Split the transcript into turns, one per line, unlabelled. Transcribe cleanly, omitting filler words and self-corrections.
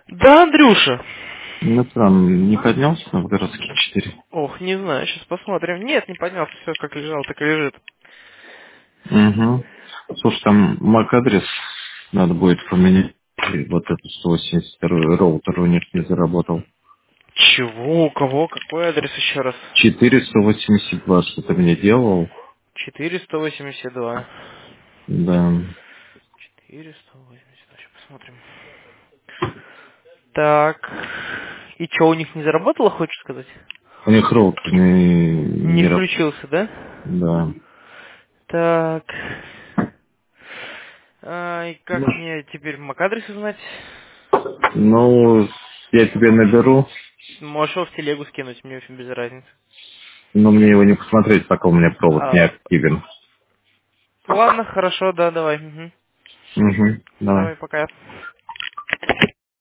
Да, Андрюша.
Ну, там не поднялся на Новгородский 4.
Ох, не знаю, сейчас посмотрим. Нет, не поднялся, все как лежал, так и лежит.
Угу. Слушай, там MAC-адрес надо будет поменять. И вот этот 182 роутер у них не заработал.
Чего? У кого? Какой адрес еще раз?
482, что ты мне делал?
482.
Да.
482, сейчас посмотрим. Так. И что, у них не заработало, хочешь сказать?
У них роутер
Не
не работает.
включился, да?
Да.
Так. И
Ну,
как мне теперь MAC-адрес узнать?
ну, я тебе наберу,
Можешь его в телегу скинуть, мне очень без разницы.
но мне его не посмотреть, пока у меня провод не
А,
активен.
ладно, хорошо, да, давай. Мгм.
Угу. Давай.
Давай, пока.